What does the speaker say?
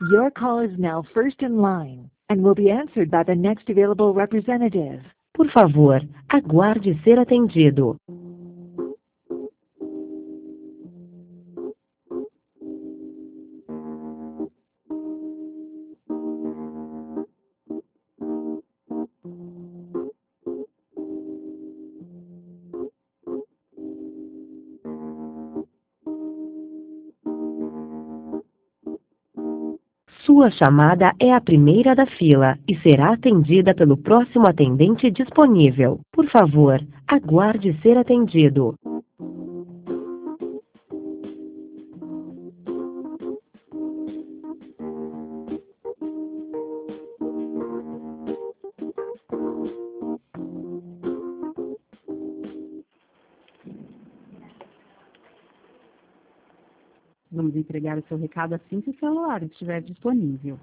Your call is now first in line and will be answered by the next available representative. Por favor, aguarde ser atendido. Sua chamada é a primeira da fila e será atendida pelo próximo atendente disponível. Por favor, aguarde ser atendido. Vamos entregar o seu recado assim que o celular estiver disponível.